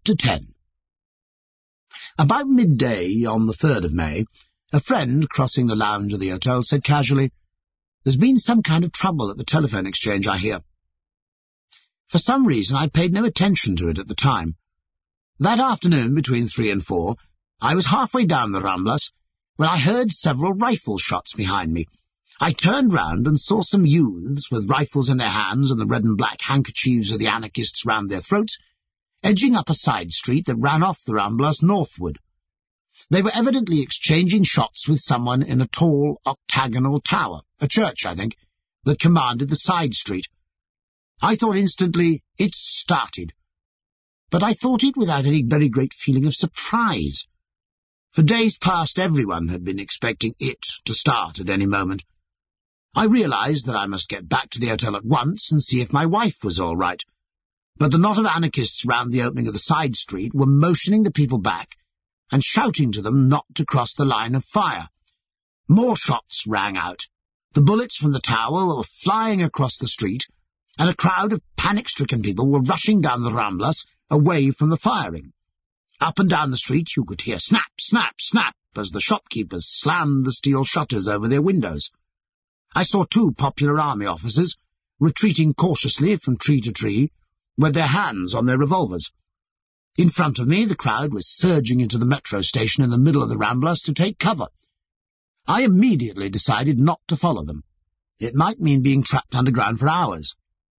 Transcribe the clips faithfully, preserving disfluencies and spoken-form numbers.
Chapter ten. About midday on the third of May, a friend crossing the lounge of the hotel said casually, "There's been some kind of trouble at the telephone exchange, I hear." For some reason I paid no attention to it at the time. That afternoon, between three and four, I was halfway down the Ramblas when I heard several rifle shots behind me. I turned round and saw some youths with rifles in their hands and the red and black handkerchiefs of the anarchists round their throats, edging up a side street that ran off the Ramblas northward. They were evidently exchanging shots with someone in a tall, octagonal tower, a church, I think, that commanded the side street. I thought instantly, "It's started." But I thought it without any very great feeling of surprise. For days past everyone had been expecting it to start at any moment. I realized that I must get back to the hotel at once and see if my wife was all right. But the knot of anarchists round the opening of the side street were motioning the people back and shouting to them not to cross the line of fire. More shots rang out. The bullets from the tower were flying across the street, and a crowd of panic-stricken people were rushing down the Ramblas away from the firing. Up and down the street you could hear snap, snap, snap as the shopkeepers slammed the steel shutters over their windows. I saw two popular army officers retreating cautiously from tree to tree with their hands on their revolvers. In front of me the crowd was surging into the metro station in the middle of the Ramblas to take cover. I immediately decided not to follow them. It might mean being trapped underground for hours.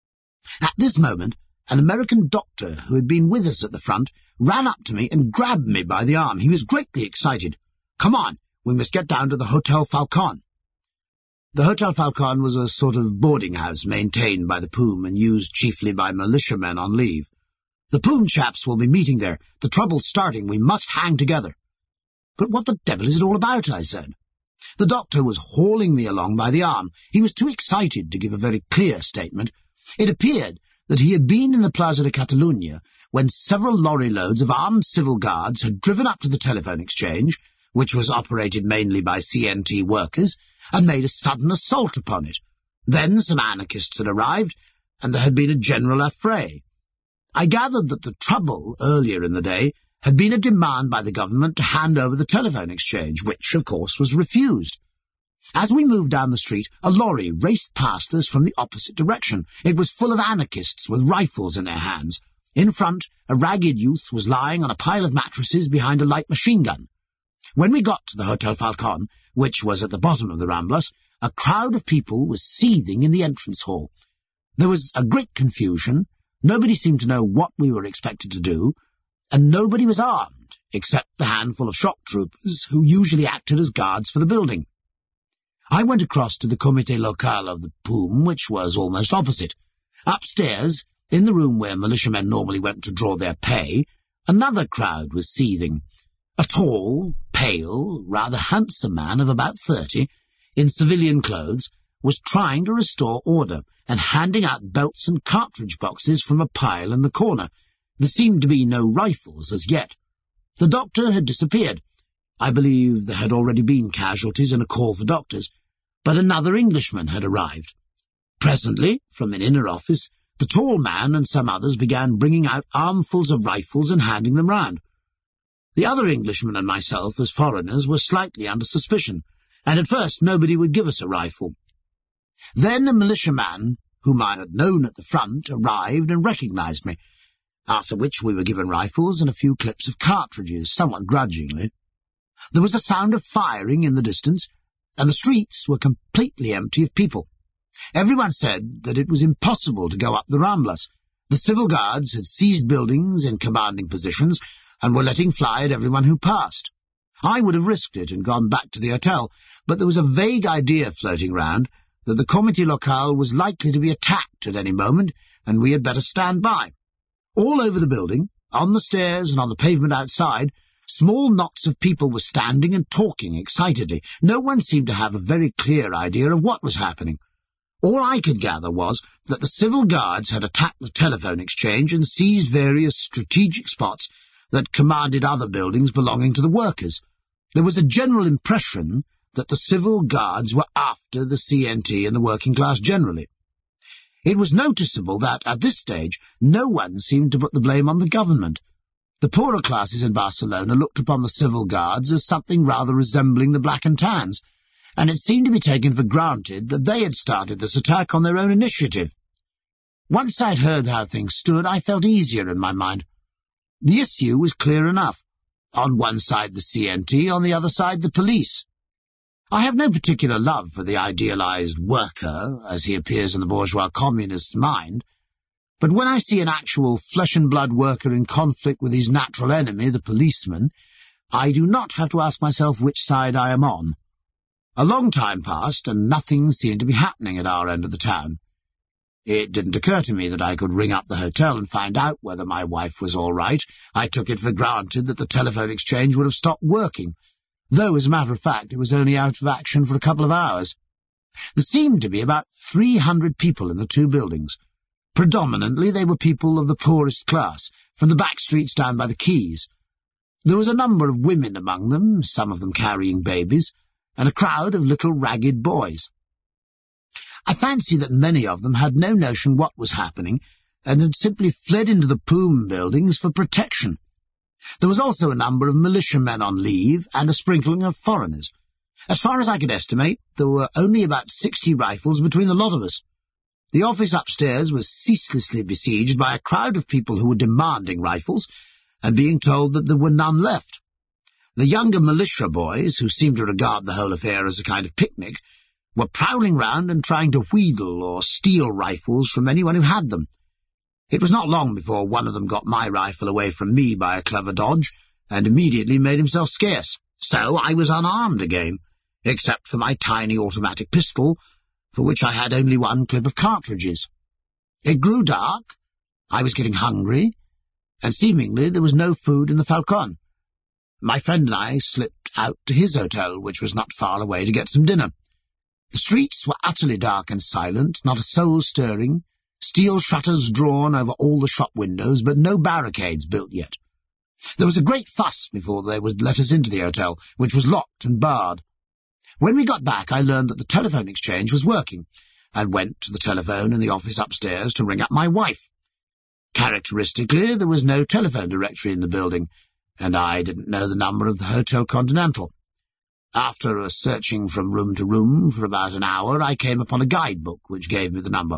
At this moment, an American doctor who had been with us at the front ran up to me and grabbed me by the arm. He was greatly excited. "Come on, we must get down to the Hotel Falcon." The Hotel Falcon was a sort of boarding house maintained by the P O O M and used chiefly by militiamen on leave. "The P O O M chaps will be meeting there. The trouble's starting. We must hang together." "But what the devil is it all about?" I said. The doctor was hauling me along by the arm. He was too excited to give a very clear statement. It appeared that he had been in the Plaza de Catalunya when several lorry loads of armed civil guards had driven up to the telephone exchange, which was operated mainly by C N T workers, and made a sudden assault upon it. Then some anarchists had arrived, and there had been a general affray. I gathered that the trouble, earlier in the day, had been a demand by the government to hand over the telephone exchange, which, of course, was refused. As we moved down the street, a lorry raced past us from the opposite direction. It was full of anarchists with rifles in their hands. In front, a ragged youth was lying on a pile of mattresses behind a light machine gun. When we got to the Hotel Falcon, which was at the bottom of the Ramblas, a crowd of people was seething in the entrance hall. There was a great confusion. Nobody seemed to know what we were expected to do, and nobody was armed, except the handful of shock troopers who usually acted as guards for the building. I went across to the Comité Local of the P O O M, which was almost opposite. Upstairs, in the room where militiamen normally went to draw their pay, another crowd was seething. A tall, pale, rather handsome man of about thirty, in civilian clothes, was trying to restore order and handing out belts and cartridge boxes from a pile in the corner. There seemed to be no rifles as yet. The doctor had disappeared. I believe there had already been casualties and a call for doctors, but another Englishman had arrived. Presently, from an inner office, the tall man and some others began bringing out armfuls of rifles and handing them round. The other Englishman and myself, as foreigners, were slightly under suspicion, and at first nobody would give us a rifle. Then a militiaman, whom I had known at the front, arrived and recognized me, after which we were given rifles and a few clips of cartridges, somewhat grudgingly. There was a sound of firing in the distance, and the streets were completely empty of people. Everyone said that it was impossible to go up the Ramblas. The civil guards had seized buildings in commanding positions and were letting fly at everyone who passed. I would have risked it and gone back to the hotel, but there was a vague idea floating round that the Comité Local was likely to be attacked at any moment, and we had better stand by. All over the building, on the stairs and on the pavement outside, small knots of people were standing and talking excitedly. No one seemed to have a very clear idea of what was happening. All I could gather was that the civil guards had attacked the telephone exchange and seized various strategic spots that commanded other buildings belonging to the workers. There was a general impression that the civil guards were after the C N T and the working class generally. It was noticeable that, at this stage, no one seemed to put the blame on the government. The poorer classes in Barcelona looked upon the civil guards as something rather resembling the Black and Tans, and it seemed to be taken for granted that they had started this attack on their own initiative. Once I'd heard how things stood, I felt easier in my mind. The issue was clear enough. On one side the C N T, on the other side the police. I have no particular love for the idealized worker, as he appears in the bourgeois communist's mind, but when I see an actual flesh-and-blood worker in conflict with his natural enemy, the policeman, I do not have to ask myself which side I am on. A long time passed, and nothing seemed to be happening at our end of the town. It didn't occur to me that I could ring up the hotel and find out whether my wife was all right. I took it for granted that the telephone exchange would have stopped working, though, as a matter of fact, it was only out of action for a couple of hours. There seemed to be about three hundred people in the two buildings. Predominantly they were people of the poorest class, from the back streets down by the quays. There was a number of women among them, some of them carrying babies, and a crowd of little ragged boys. I fancy that many of them had no notion what was happening, and had simply fled into the Poom buildings for protection. There was also a number of militiamen on leave, and a sprinkling of foreigners. As far as I could estimate, there were only about sixty rifles between the lot of us. The office upstairs was ceaselessly besieged by a crowd of people who were demanding rifles, and being told that there were none left. The younger militia boys, who seemed to regard the whole affair as a kind of picnic, were prowling round and trying to wheedle or steal rifles from anyone who had them. It was not long before one of them got my rifle away from me by a clever dodge, and immediately made himself scarce. So I was unarmed again, except for my tiny automatic pistol, for which I had only one clip of cartridges. It grew dark, I was getting hungry, and seemingly there was no food in the Falcon. My friend and I slipped out to his hotel, which was not far away, to get some dinner. The streets were utterly dark and silent, not a soul stirring, steel shutters drawn over all the shop windows, but no barricades built yet. There was a great fuss before they would let us into the hotel, which was locked and barred. When we got back, I learned that the telephone exchange was working, and went to the telephone in the office upstairs to ring up my wife. Characteristically, there was no telephone directory in the building, and I didn't know the number of the Hotel Continental. After a searching from room to room for about an hour, I came upon a guidebook which gave me the number.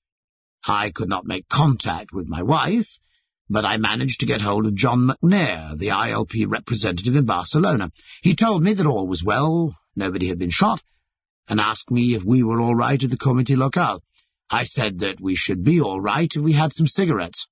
I could not make contact with my wife, but I managed to get hold of John McNair, the I L P representative in Barcelona. He told me that all was well, nobody had been shot, and asked me if we were all right at the Comité Local. I said that we should be all right if we had some cigarettes.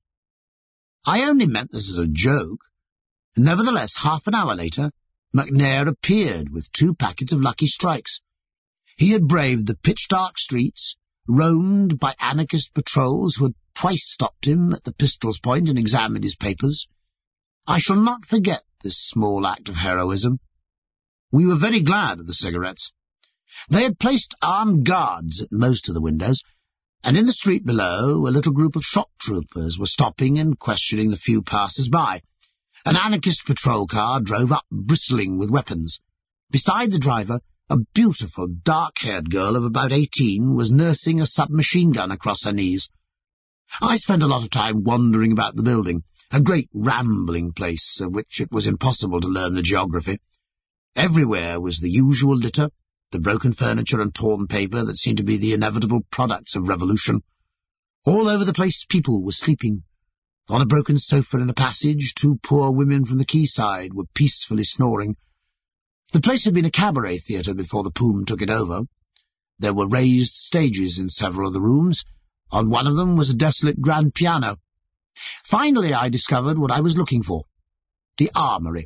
I only meant this as a joke. Nevertheless, half an hour later, McNair appeared with two packets of Lucky Strikes. He had braved the pitch-dark streets, roamed by anarchist patrols who had twice stopped him at the pistol's point and examined his papers. I shall not forget this small act of heroism. We were very glad of the cigarettes. They had placed armed guards at most of the windows, and in the street below a little group of shop troopers were stopping and questioning the few passers-by. An anarchist patrol car drove up, bristling with weapons. Beside the driver, a beautiful, dark-haired girl of about eighteen was nursing a submachine gun across her knees. I spent a lot of time wandering about the building, a great rambling place of which it was impossible to learn the geography. Everywhere was the usual litter, the broken furniture and torn paper that seemed to be the inevitable products of revolution. All over the place people were sleeping. On a broken sofa in a passage, two poor women from the quayside were peacefully snoring. The place had been a cabaret theatre before the Poom took it over. There were raised stages in several of the rooms. On one of them was a desolate grand piano. Finally I discovered what I was looking for, the armoury.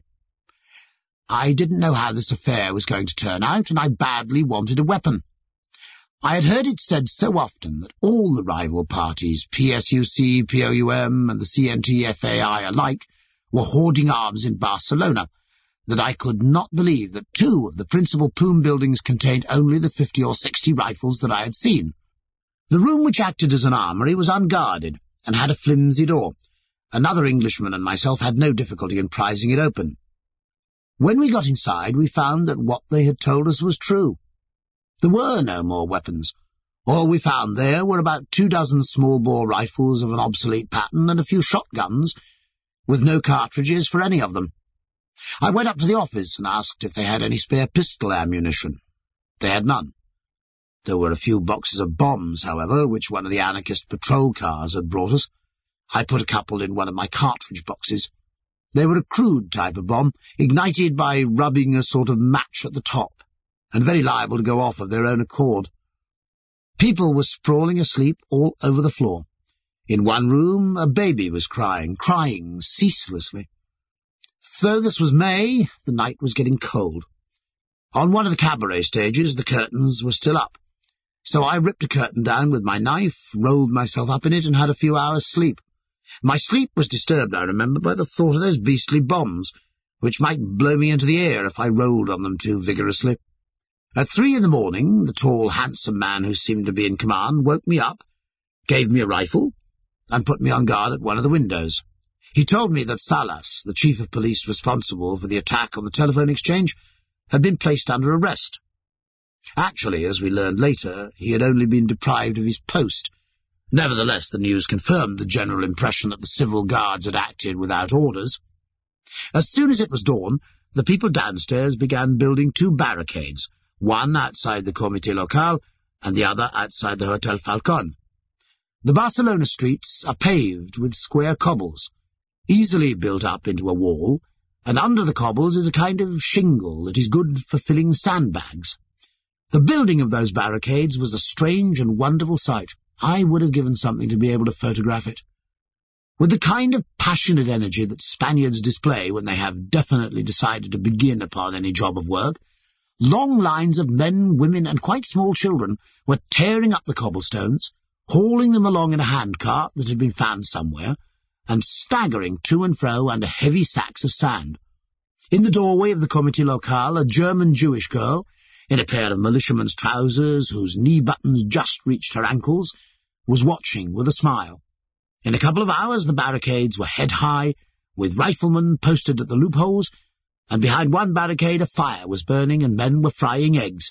I didn't know how this affair was going to turn out, and I badly wanted a weapon. I had heard it said so often that all the rival parties, P S U C, P O U M, and the C N T F A I alike, were hoarding arms in Barcelona, that I could not believe that two of the principal Poom buildings contained only the fifty or sixty rifles that I had seen. The room which acted as an armoury was unguarded, and had a flimsy door. Another Englishman and myself had no difficulty in prizing it open. When we got inside, we found that what they had told us was true. There were no more weapons. All we found there were about two dozen small-bore rifles of an obsolete pattern and a few shotguns, with no cartridges for any of them. I went up to the office and asked if they had any spare pistol ammunition. They had none. There were a few boxes of bombs, however, which one of the anarchist patrol cars had brought us. I put a couple in one of my cartridge boxes. They were a crude type of bomb, ignited by rubbing a sort of match at the top, and very liable to go off of their own accord. People were sprawling asleep all over the floor. In one room, a baby was crying, crying ceaselessly. Though this was May, the night was getting cold. On one of the cabaret stages, the curtains were still up. So I ripped a curtain down with my knife, rolled myself up in it, and had a few hours' sleep. My sleep was disturbed, I remember, by the thought of those beastly bombs, which might blow me into the air if I rolled on them too vigorously. At three in the morning, the tall, handsome man who seemed to be in command woke me up, gave me a rifle, and put me on guard at one of the windows. He told me that Salas, the chief of police responsible for the attack on the telephone exchange, had been placed under arrest. Actually, as we learned later, he had only been deprived of his post. Nevertheless, the news confirmed the general impression that the civil guards had acted without orders. As soon as it was dawn, the people downstairs began building two barricades, one outside the Comité Local and the other outside the Hotel Falcon. The Barcelona streets are paved with square cobbles, easily built up into a wall, and under the cobbles is a kind of shingle that is good for filling sandbags. The building of those barricades was a strange and wonderful sight. I would have given something to be able to photograph it. With the kind of passionate energy that Spaniards display when they have definitely decided to begin upon any job of work, long lines of men, women, and quite small children were tearing up the cobblestones, hauling them along in a handcart that had been found somewhere, and staggering to and fro under heavy sacks of sand. In the doorway of the Comité Local, a German Jewish girl, in a pair of militiaman's trousers whose knee-buttons just reached her ankles, was watching with a smile. In a couple of hours the barricades were head-high, with riflemen posted at the loopholes, and behind one barricade a fire was burning and men were frying eggs.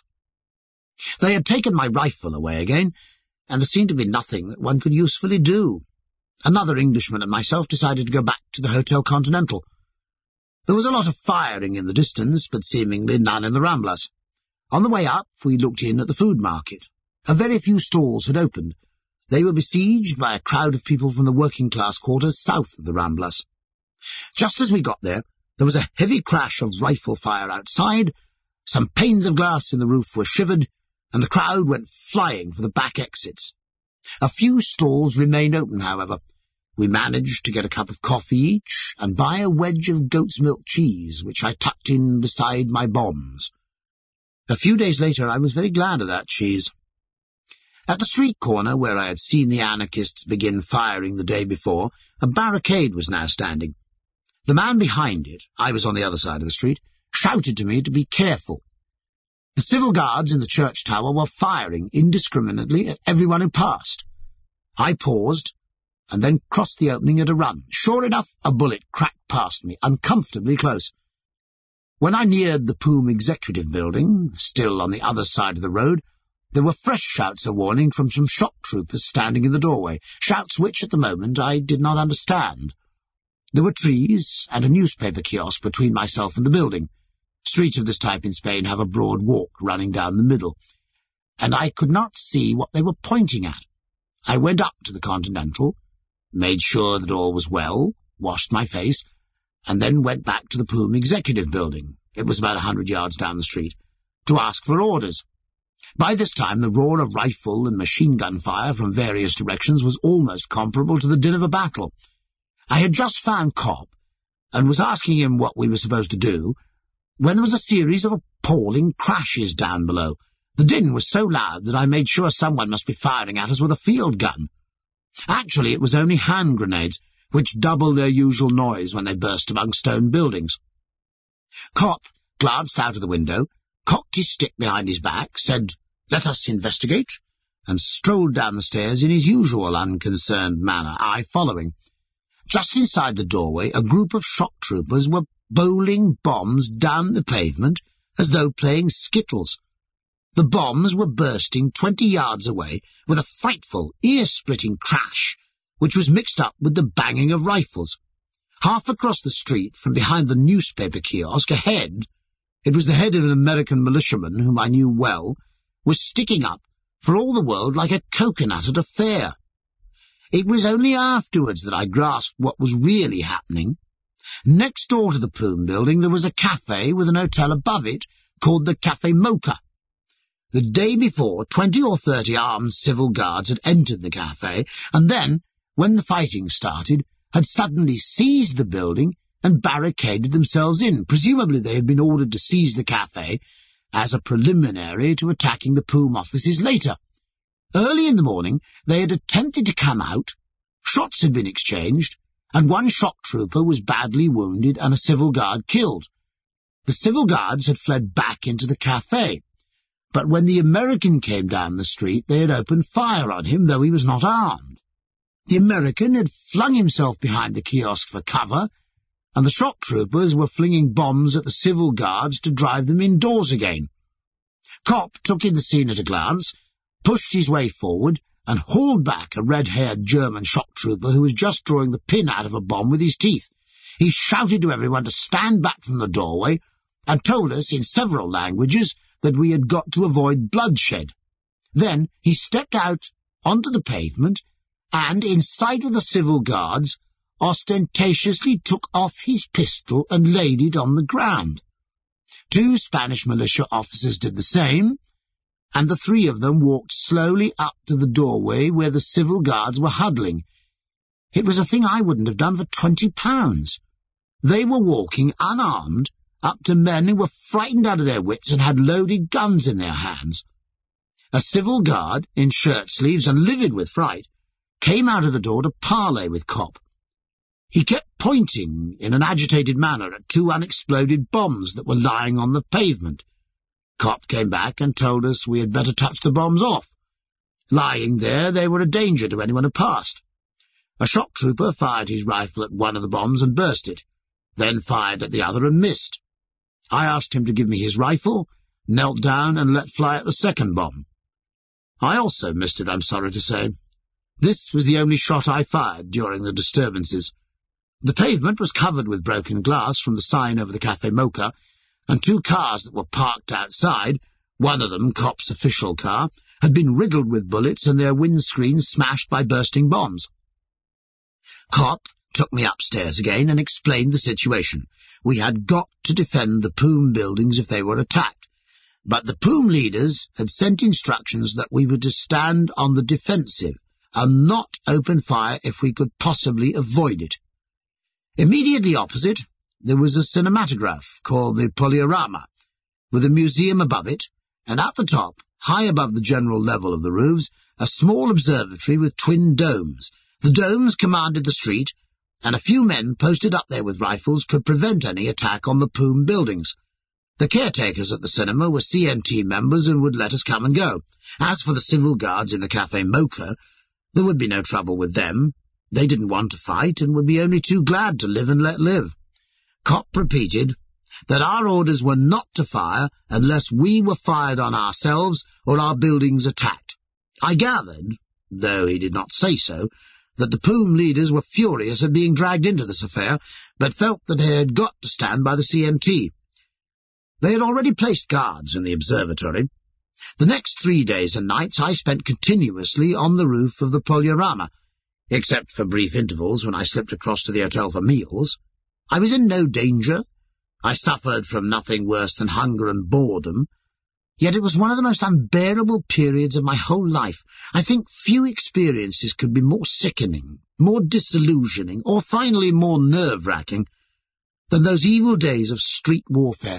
They had taken my rifle away again, and there seemed to be nothing that one could usefully do. Another Englishman and myself decided to go back to the Hotel Continental. There was a lot of firing in the distance, but seemingly none in the Ramblas. On the way up, we looked in at the food market. A very few stalls had opened. They were besieged by a crowd of people from the working-class quarters south of the Ramblas. Just as we got there, there was a heavy crash of rifle fire outside, some panes of glass in the roof were shivered, and the crowd went flying for the back exits. A few stalls remained open, however. We managed to get a cup of coffee each, and buy a wedge of goat's milk cheese, which I tucked in beside my bombs. A few days later I was very glad of that cheese. At the street corner where I had seen the anarchists begin firing the day before, a barricade was now standing. The man behind it, I was on the other side of the street, shouted to me to be careful. The civil guards in the church tower were firing indiscriminately at everyone who passed. I paused, and then crossed the opening at a run. Sure enough, a bullet cracked past me, uncomfortably close. When I neared the P O O M Executive Building, still on the other side of the road, there were fresh shouts of warning from some shock troopers standing in the doorway, shouts which, at the moment, I did not understand. There were trees and a newspaper kiosk between myself and the building. Streets of this type in Spain have a broad walk running down the middle, and I could not see what they were pointing at. I went up to the Continental, made sure that all was well, washed my face, and then went back to the P O O M Executive Building, it was about a hundred yards down the street, to ask for orders. By this time the roar of rifle and machine-gun fire from various directions was almost comparable to the din of a battle. I had just found Kopp, and was asking him what we were supposed to do, when there was a series of appalling crashes down below. The din was so loud that I made sure someone must be firing at us with a field gun. Actually, it was only hand grenades, which double their usual noise when they burst among stone buildings. Kopp glanced out of the window, cocked his stick behind his back, said, "Let us investigate," and strolled down the stairs in his usual unconcerned manner, I following. Just inside the doorway, a group of shock troopers were bowling bombs down the pavement as though playing skittles. The bombs were bursting twenty yards away with a frightful, ear-splitting crash, which was mixed up with the banging of rifles. Half across the street, from behind the newspaper kiosk, a head, it was the head of an American militiaman whom I knew well, was sticking up for all the world like a coconut at a fair. It was only afterwards that I grasped what was really happening. Next door to the Poom building there was a cafe with an hotel above it called the Café Mocha. The day before, twenty or thirty armed civil guards had entered the cafe, and then, when the fighting started, had suddenly seized the building and barricaded themselves in. Presumably they had been ordered to seize the cafe as a preliminary to attacking the Poom offices later. Early in the morning they had attempted to come out, shots had been exchanged, and one shock trooper was badly wounded and a civil guard killed. The civil guards had fled back into the cafe, but when the American came down the street they had opened fire on him, though he was not armed. The American had flung himself behind the kiosk for cover, and the shock troopers were flinging bombs at the civil guards to drive them indoors again. Kopp took in the scene at a glance, pushed his way forward, and hauled back a red-haired German shock trooper who was just drawing the pin out of a bomb with his teeth. He shouted to everyone to stand back from the doorway, and told us in several languages that we had got to avoid bloodshed. Then he stepped out onto the pavement, and, in sight of the civil guards, ostentatiously took off his pistol and laid it on the ground. Two Spanish militia officers did the same, and the three of them walked slowly up to the doorway where the civil guards were huddling. It was a thing I wouldn't have done for twenty pounds. They were walking unarmed up to men who were frightened out of their wits and had loaded guns in their hands. A civil guard, in shirt-sleeves and livid with fright, came out of the door to parley with Kopp. He kept pointing in an agitated manner at two unexploded bombs that were lying on the pavement. Kopp came back and told us we had better touch the bombs off. Lying there, they were a danger to anyone who passed. A shock trooper fired his rifle at one of the bombs and burst it, then fired at the other and missed. I asked him to give me his rifle, knelt down and let fly at the second bomb. I also missed it, I'm sorry to say. This was the only shot I fired during the disturbances. The pavement was covered with broken glass from the sign over the Café Mocha, and two cars that were parked outside, one of them, Kopp's official car, had been riddled with bullets and their windscreens smashed by bursting bombs. Kopp took me upstairs again and explained the situation. We had got to defend the Poom buildings if they were attacked, but the Poom leaders had sent instructions that we were to stand on the defensive and not open fire if we could possibly avoid it. Immediately opposite, there was a cinematograph called the Poliorama, with a museum above it, and at the top, high above the general level of the roofs, a small observatory with twin domes. The domes commanded the street, and a few men posted up there with rifles could prevent any attack on the Poom buildings. The caretakers at the cinema were C N T members and would let us come and go. As for the civil guards in the Café Mocha, there would be no trouble with them. They didn't want to fight and would be only too glad to live and let live. Kopp repeated that our orders were not to fire unless we were fired on ourselves or our buildings attacked. I gathered, though he did not say so, that the Poom leaders were furious at being dragged into this affair, but felt that they had got to stand by the C N T. They had already placed guards in the observatory. The next three days and nights I spent continuously on the roof of the Poliorama, except for brief intervals when I slipped across to the hotel for meals. I was in no danger. I suffered from nothing worse than hunger and boredom. Yet it was one of the most unbearable periods of my whole life. I think few experiences could be more sickening, more disillusioning, or finally more nerve-wracking than those evil days of street warfare.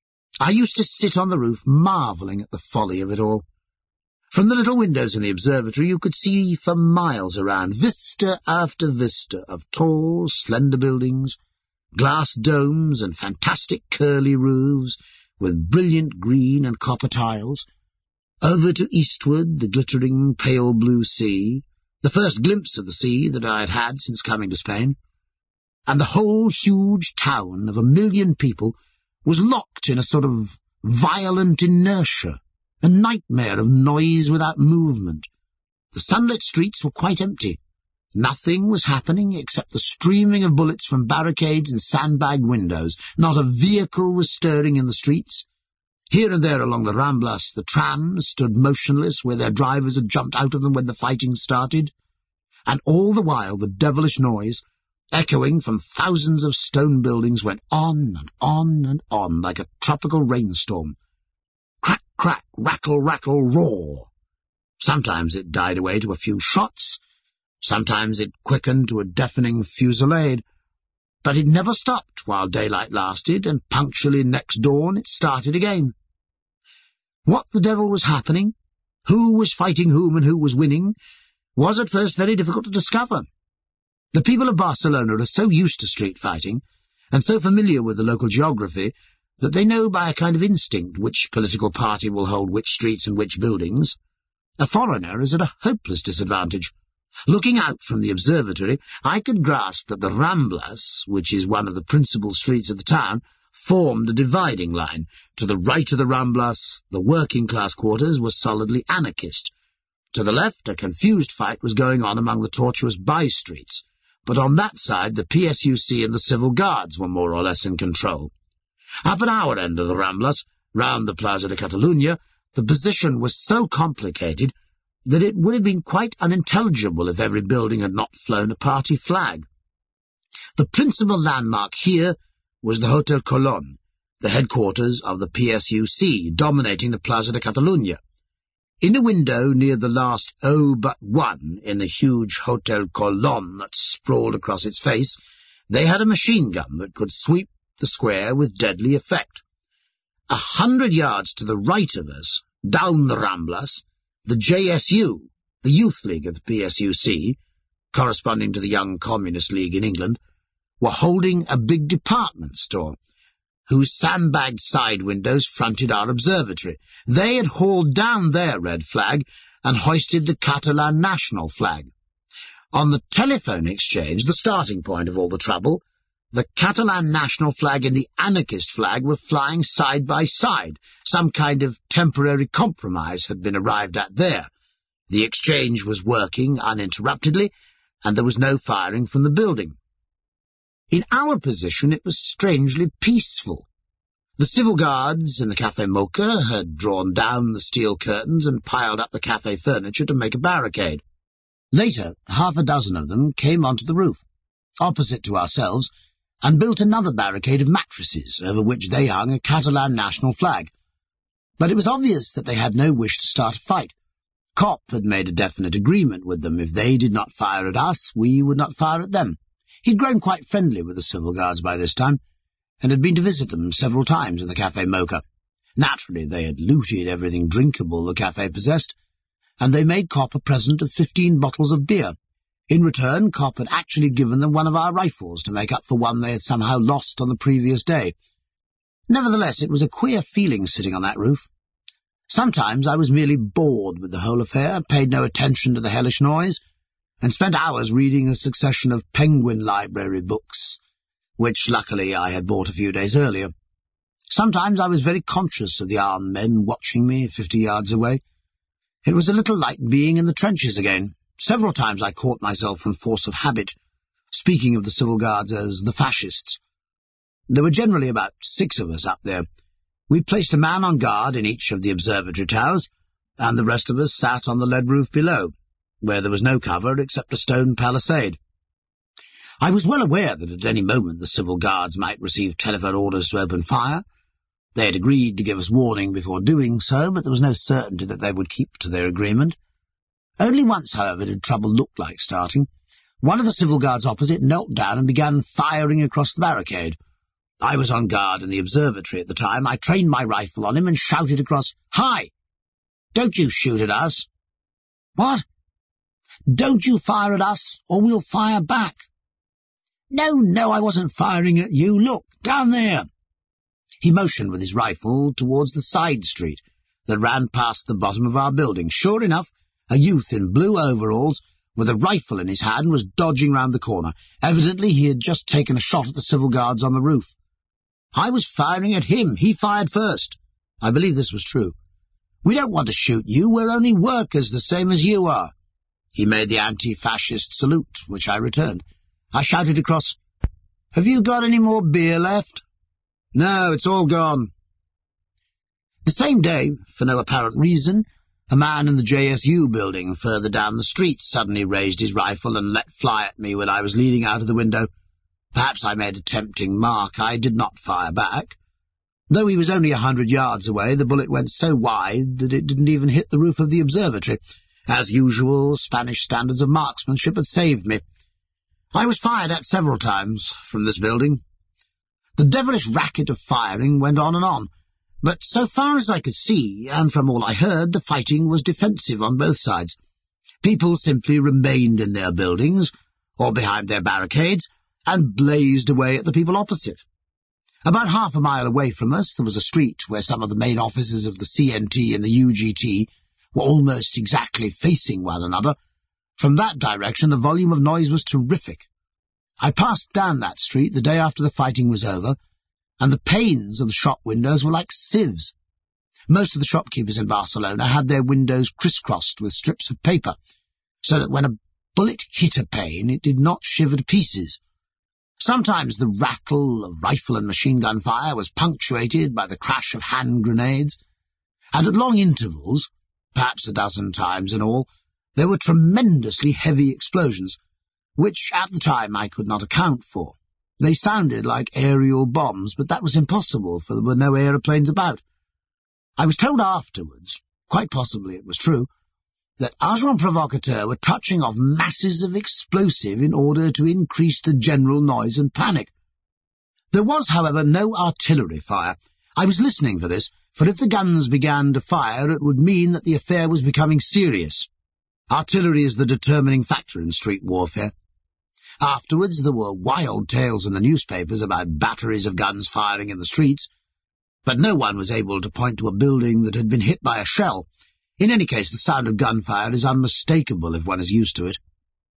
I used to sit on the roof marvelling at the folly of it all. From the little windows in the observatory you could see for miles around, vista after vista of tall, slender buildings, glass domes and fantastic curly roofs with brilliant green and copper tiles. Over to eastward the glittering pale blue sea, the first glimpse of the sea that I had had since coming to Spain, and the whole huge town of a million people was locked in a sort of violent inertia, a nightmare of noise without movement. The sunlit streets were quite empty. Nothing was happening except the streaming of bullets from barricades and sandbagged windows. Not a vehicle was stirring in the streets. Here and there along the Ramblas, the trams stood motionless where their drivers had jumped out of them when the fighting started. And all the while the devilish noise, echoing from thousands of stone buildings, went on and on and on like a tropical rainstorm. Crack, crack, rackle, rackle, roar. Sometimes it died away to a few shots, sometimes it quickened to a deafening fusillade, but it never stopped while daylight lasted, and punctually next dawn it started again. What the devil was happening, who was fighting whom and who was winning, was at first very difficult to discover. The people of Barcelona are so used to street fighting, and so familiar with the local geography, that they know by a kind of instinct which political party will hold which streets and which buildings. A foreigner is at a hopeless disadvantage. Looking out from the observatory, I could grasp that the Ramblas, which is one of the principal streets of the town, formed a dividing line. To the right of the Ramblas, the working-class quarters were solidly anarchist. To the left, a confused fight was going on among the tortuous by-streets, but on that side the P S U C and the Civil Guards were more or less in control. Up at our end of the Ramblas, round the Plaza de Catalunya, the position was so complicated that it would have been quite unintelligible if every building had not flown a party flag. The principal landmark here was the Hotel Colón, the headquarters of the P S U C, dominating the Plaza de Catalunya. In a window near the last O but one in the huge Hotel Colón that sprawled across its face, they had a machine gun that could sweep the square with deadly effect. A hundred yards to the right of us, down the Ramblas, the J S U, the Youth League of the P S U C, corresponding to the Young Communist League in England, were holding a big department store, whose sandbagged side windows fronted our observatory. They had hauled down their red flag and hoisted the Catalan national flag. On the telephone exchange, the starting point of all the trouble, the Catalan national flag and the anarchist flag were flying side by side. Some kind of temporary compromise had been arrived at there. The exchange was working uninterruptedly, and there was no firing from the building. In our position it was strangely peaceful. The Civil Guards in the Café Mocha had drawn down the steel curtains and piled up the café furniture to make a barricade. Later, half a dozen of them came onto the roof, opposite to ourselves, and built another barricade of mattresses, over which they hung a Catalan national flag. But it was obvious that they had no wish to start a fight. Kopp had made a definite agreement with them. If they did not fire at us, we would not fire at them. He'd grown quite friendly with the Civil Guards by this time, and had been to visit them several times in the Café Mocha. Naturally, they had looted everything drinkable the café possessed, and they made Kopp a present of fifteen bottles of beer. In return, Kopp had actually given them one of our rifles to make up for one they had somehow lost on the previous day. Nevertheless, it was a queer feeling sitting on that roof. Sometimes I was merely bored with the whole affair, paid no attention to the hellish noise, and spent hours reading a succession of Penguin Library books, which luckily I had bought a few days earlier. Sometimes I was very conscious of the armed men watching me fifty yards away. It was a little like being in the trenches again. Several times I caught myself from force of habit, speaking of the Civil Guards as the fascists. There were generally about six of us up there. We placed a man on guard in each of the observatory towers, and the rest of us sat on the lead roof below, where there was no cover except a stone palisade. I was well aware that at any moment the Civil Guards might receive telephone orders to open fire. They had agreed to give us warning before doing so, but there was no certainty that they would keep to their agreement. Only once, however, did trouble look like starting. One of the Civil Guards opposite knelt down and began firing across the barricade. I was on guard in the observatory at the time. I trained my rifle on him and shouted across, "Hi! Don't you shoot at us!" "What?" "Don't you fire at us, or we'll fire back." "No, no, I wasn't firing at you. Look, down there." He motioned with his rifle towards the side street that ran past the bottom of our building. Sure enough, a youth in blue overalls, with a rifle in his hand, was dodging round the corner. Evidently he had just taken a shot at the Civil Guards on the roof. I was firing at him. He fired first. I believe this was true. "We don't want to shoot you. We're only workers, the same as you are." He made the anti-fascist salute, which I returned. I shouted across, "Have you got any more beer left?" "No, it's all gone." The same day, for no apparent reason, a man in the J S U building further down the street suddenly raised his rifle and let fly at me when I was leaning out of the window. Perhaps I made a tempting mark. I did not fire back. Though he was only a hundred yards away, the bullet went so wide that it didn't even hit the roof of the observatory. As usual, Spanish standards of marksmanship had saved me. I was fired at several times from this building. The devilish racket of firing went on and on, but so far as I could see, and from all I heard, the fighting was defensive on both sides. People simply remained in their buildings, or behind their barricades, and blazed away at the people opposite. About half a mile away from us there was a street where some of the main offices of the C N T and the U G T were almost exactly facing one another. From that direction the volume of noise was terrific. I passed down that street the day after the fighting was over, and the panes of the shop windows were like sieves. Most of the shopkeepers in Barcelona had their windows crisscrossed with strips of paper, so that when a bullet hit a pane it did not shiver to pieces. Sometimes the rattle of rifle and machine-gun fire was punctuated by the crash of hand grenades, and at long intervals, perhaps a dozen times in all, there were tremendously heavy explosions, which at the time I could not account for. They sounded like aerial bombs, but that was impossible, for there were no aeroplanes about. I was told afterwards, quite possibly it was true, that agents provocateurs were touching off masses of explosive in order to increase the general noise and panic. There was, however, no artillery fire. I was listening for this, for if the guns began to fire, it would mean that the affair was becoming serious. Artillery is the determining factor in street warfare. Afterwards there were wild tales in the newspapers about batteries of guns firing in the streets, but no one was able to point to a building that had been hit by a shell. In any case, the sound of gunfire is unmistakable if one is used to it.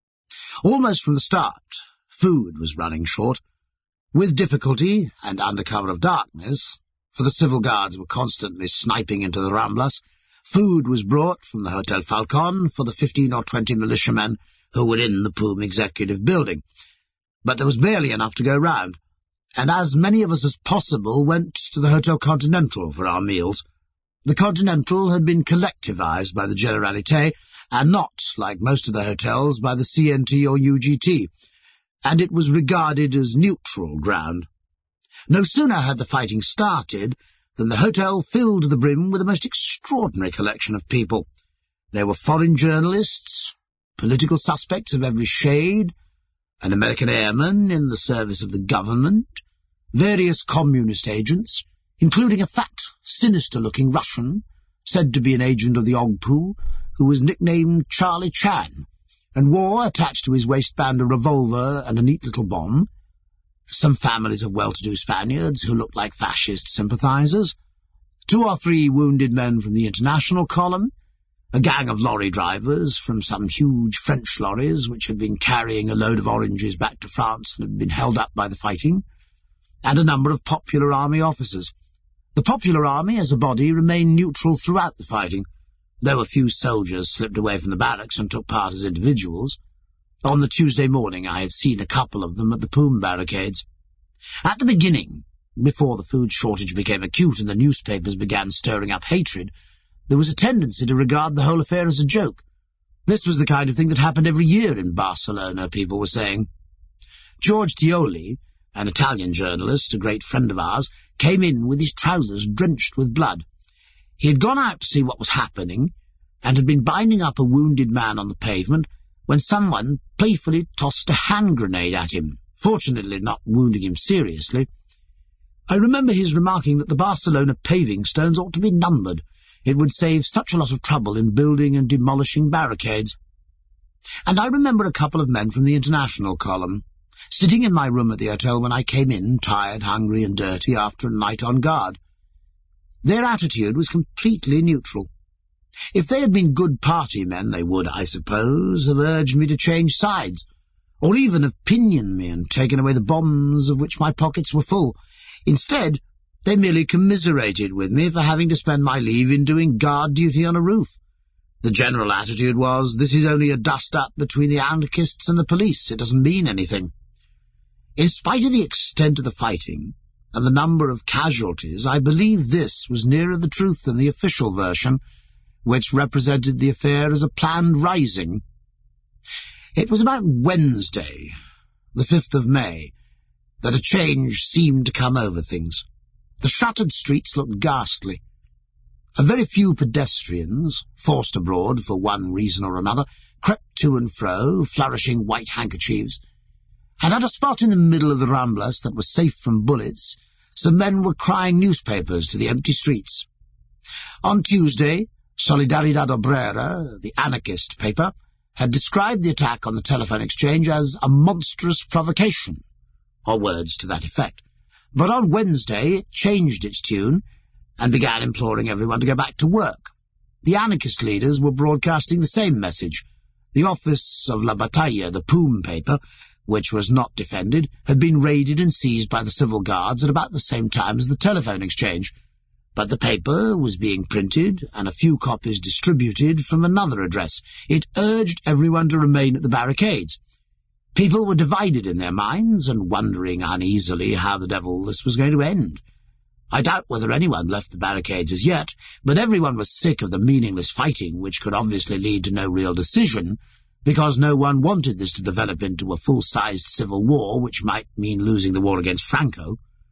Almost from the start, food was running short. With difficulty, and under cover of darkness, for the civil guards were constantly sniping into the Ramblas, food was brought from the Hotel Falcon for the fifteen or twenty militiamen who were in the P O O M executive building. But there was barely enough to go round, and as many of us as possible went to the Hotel Continental for our meals. The Continental had been collectivized by the Generalité, and not, like most of the hotels, by the C N T or U G T, and it was regarded as neutral ground. No sooner had the fighting started than the hotel filled to the brim with a most extraordinary collection of people. There were foreign journalists, political suspects of every shade, an American airman in the service of the government, various communist agents, including a fat, sinister-looking Russian, said to be an agent of the O G P U, who was nicknamed Charlie Chan, and wore, attached to his waistband, a revolver and a neat little bomb, some families of well-to-do Spaniards who looked like fascist sympathizers, two or three wounded men from the international column, a gang of lorry drivers from some huge French lorries which had been carrying a load of oranges back to France and had been held up by the fighting, and a number of Popular Army officers. The Popular Army as a body remained neutral throughout the fighting, though a few soldiers slipped away from the barracks and took part as individuals. On the Tuesday morning I had seen a couple of them at the P O O M barricades. At the beginning, before the food shortage became acute and the newspapers began stirring up hatred, there was a tendency to regard the whole affair as a joke. This was the kind of thing that happened every year in Barcelona, people were saying. George Tioli, an Italian journalist, a great friend of ours, came in with his trousers drenched with blood. He had gone out to see what was happening, and had been binding up a wounded man on the pavement, when someone playfully tossed a hand grenade at him, fortunately not wounding him seriously. I remember his remarking that the Barcelona paving stones ought to be numbered. It would save such a lot of trouble in building and demolishing barricades. And I remember a couple of men from the international column, sitting in my room at the hotel when I came in, tired, hungry and dirty, after a night on guard. Their attitude was completely neutral. If they had been good party men, they would, I suppose, have urged me to change sides, or even have pinioned me and taken away the bombs of which my pockets were full. Instead, they merely commiserated with me for having to spend my leave in doing guard duty on a roof. The general attitude was, this is only a dust-up between the anarchists and the police. It doesn't mean anything. In spite of the extent of the fighting and the number of casualties, I believe this was nearer the truth than the official version, which represented the affair as a planned rising. It was about Wednesday, the fifth of May, that a change seemed to come over things. The shuttered streets looked ghastly. A very few pedestrians, forced abroad for one reason or another, crept to and fro, flourishing white handkerchiefs, and at a spot in the middle of the Ramblas that was safe from bullets, some men were crying newspapers to the empty streets. On Tuesday, Solidaridad Obrera, the anarchist paper, had described the attack on the telephone exchange as a monstrous provocation, or words to that effect. But on Wednesday it changed its tune and began imploring everyone to go back to work. The anarchist leaders were broadcasting the same message. The office of La Bataille, the P O U M paper, which was not defended, had been raided and seized by the civil guards at about the same time as the telephone exchange. But the paper was being printed and a few copies distributed from another address. It urged everyone to remain at the barricades. People were divided in their minds and wondering uneasily how the devil this was going to end. I doubt whether anyone left the barricades as yet, but everyone was sick of the meaningless fighting, which could obviously lead to no real decision, because no one wanted this to develop into a full-sized civil war, which might mean losing the war against Franco.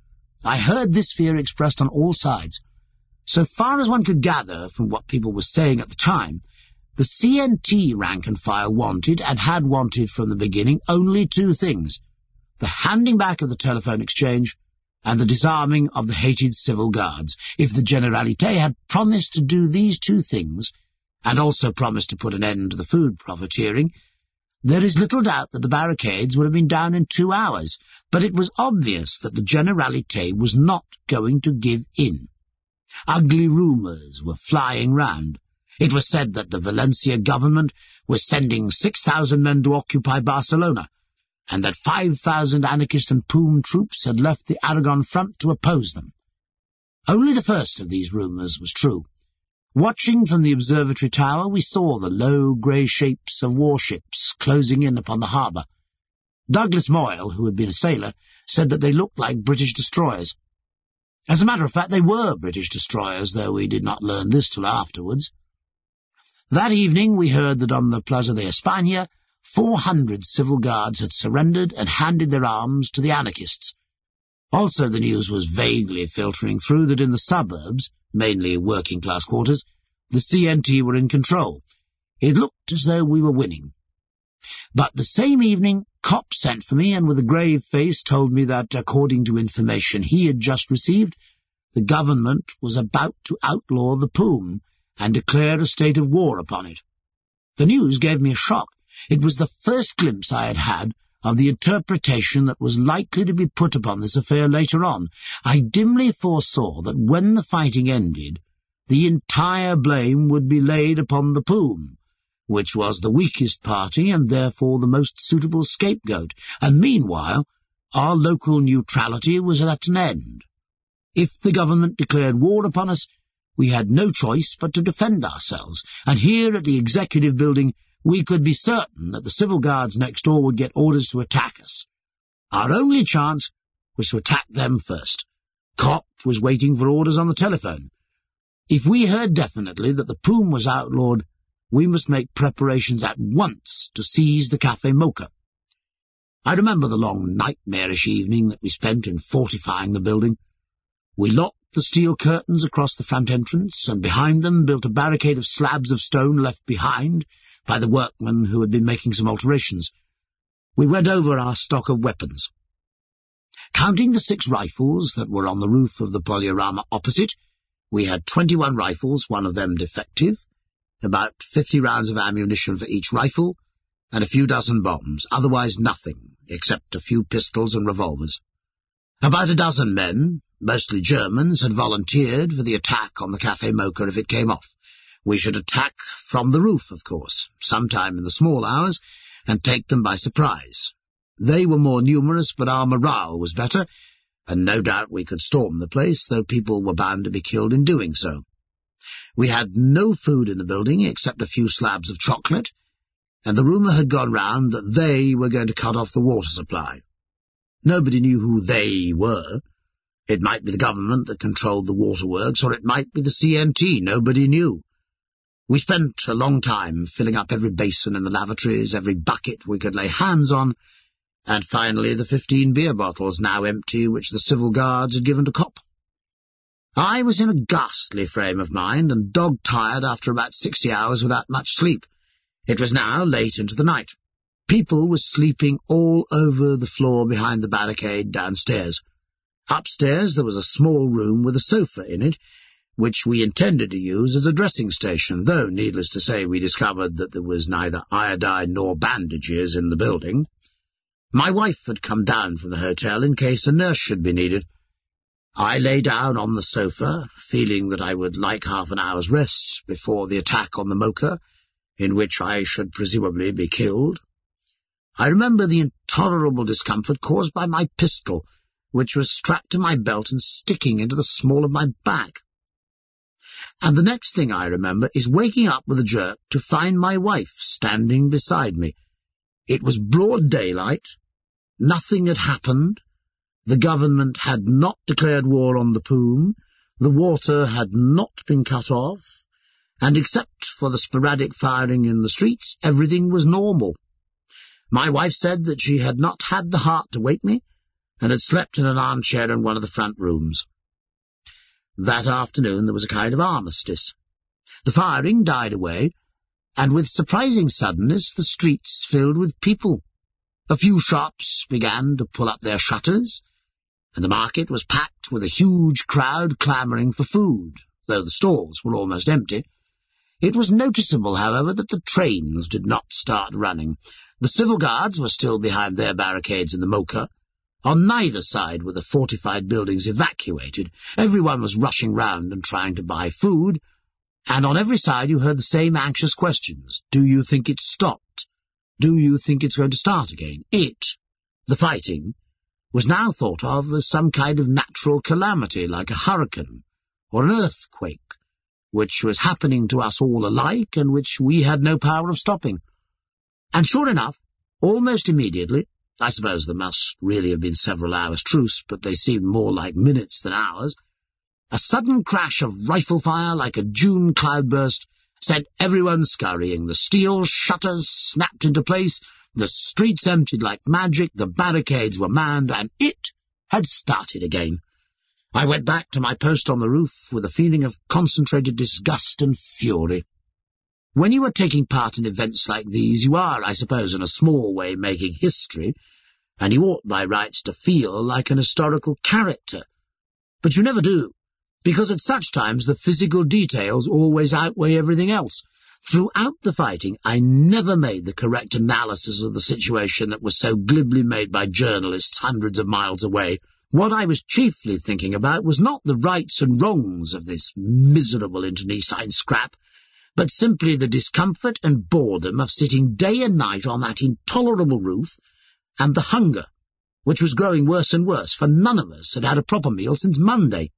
I heard this fear expressed on all sides. So far as one could gather from what people were saying at the time, the C N T rank and file wanted, and had wanted from the beginning, only two things: the handing back of the telephone exchange and the disarming of the hated civil guards. If the Generalité had promised to do these two things, and also promised to put an end to the food profiteering, there is little doubt that the barricades would have been down in two hours, but it was obvious that the Generalité was not going to give in. Ugly rumours were flying round. It was said that the Valencia government was sending six thousand men to occupy Barcelona, and that five thousand anarchist and P O U M troops had left the Aragon front to oppose them. Only the first of these rumours was true. Watching from the observatory tower, we saw the low grey shapes of warships closing in upon the harbour. Douglas Moyle, who had been a sailor, said that they looked like British destroyers. As a matter of fact, they were British destroyers, though we did not learn this till afterwards. That evening we heard that on the Plaza de España, four hundred civil guards had surrendered and handed their arms to the anarchists. Also the news was vaguely filtering through that in the suburbs, mainly working-class quarters, the C N T were in control. It looked as though we were winning. But the same evening, Kopp sent for me and with a grave face told me that, according to information he had just received, the government was about to outlaw the P O U M and declare a state of war upon it. The news gave me a shock. It was the first glimpse I had had of the interpretation that was likely to be put upon this affair later on. I dimly foresaw that when the fighting ended, the entire blame would be laid upon the P O U M, which was the weakest party and therefore the most suitable scapegoat, and meanwhile our local neutrality was at an end. If the government declared war upon us, we had no choice but to defend ourselves, and here at the Executive Building we could be certain that the civil guards next door would get orders to attack us. Our only chance was to attack them first. Kopp was waiting for orders on the telephone. If we heard definitely that the P O U M was outlawed, we must make preparations at once to seize the Café Mocha. I remember the long, nightmarish evening that we spent in fortifying the building. We locked the steel curtains across the front entrance, and behind them built a barricade of slabs of stone left behind by the workmen who had been making some alterations. We went over our stock of weapons. Counting the six rifles that were on the roof of the Poliorama opposite, we had twenty-one rifles, one of them defective, about fifty rounds of ammunition for each rifle, and a few dozen bombs, otherwise nothing, except a few pistols and revolvers. About a dozen men, mostly Germans, had volunteered for the attack on the Café Mocha if it came off. We should attack from the roof, of course, sometime in the small hours, and take them by surprise. They were more numerous, but our morale was better, and no doubt we could storm the place, though people were bound to be killed in doing so. We had no food in the building except a few slabs of chocolate, and the rumour had gone round that they were going to cut off the water supply. Nobody knew who they were. It might be the government that controlled the waterworks, or it might be the C N T. Nobody knew. We spent a long time filling up every basin in the lavatories, every bucket we could lay hands on, and finally the fifteen beer bottles, now empty, which the civil guards had given to Cop. I was in a ghastly frame of mind, and dog-tired after about sixty hours without much sleep. It was now late into the night. People were sleeping all over the floor behind the barricade downstairs. Upstairs there was a small room with a sofa in it, which we intended to use as a dressing station, though, needless to say, we discovered that there was neither iodine nor bandages in the building. My wife had come down from the hotel in case a nurse should be needed. I lay down on the sofa, feeling that I would like half an hour's rest before the attack on the Mocha, in which I should presumably be killed. I remember the intolerable discomfort caused by my pistol, which was strapped to my belt and sticking into the small of my back. And the next thing I remember is waking up with a jerk to find my wife standing beside me. It was broad daylight. Nothing had happened. The government had not declared war on the Poom. The water had not been cut off. And except for the sporadic firing in the streets, everything was normal. My wife said that she had not had the heart to wake me, and had slept in an armchair in one of the front rooms. That afternoon there was a kind of armistice. The firing died away, and with surprising suddenness the streets filled with people. A few shops began to pull up their shutters, and the market was packed with a huge crowd clamouring for food, though the stalls were almost empty. It was noticeable, however, that the trains did not start running. The civil guards were still behind their barricades in the Mocha. On neither side were the fortified buildings evacuated. Everyone was rushing round and trying to buy food, and on every side you heard the same anxious questions. Do you think it's stopped? Do you think it's going to start again? It, the fighting, was now thought of as some kind of natural calamity, like a hurricane or an earthquake, which was happening to us all alike and which we had no power of stopping. And sure enough, almost immediately, I suppose there must really have been several hours' truce, but they seemed more like minutes than hours, a sudden crash of rifle fire like a June cloudburst sent everyone scurrying. The steel shutters snapped into place, the streets emptied like magic, the barricades were manned, and it had started again. I went back to my post on the roof with a feeling of concentrated disgust and fury. When you are taking part in events like these, you are, I suppose, in a small way making history, and you ought by rights to feel like an historical character. But you never do, because at such times the physical details always outweigh everything else. Throughout the fighting, I never made the correct analysis of the situation that was so glibly made by journalists hundreds of miles away. What I was chiefly thinking about was not the rights and wrongs of this miserable internecine scrap, but simply the discomfort and boredom of sitting day and night on that intolerable roof, and the hunger, which was growing worse and worse, for none of us had had a proper meal since Monday.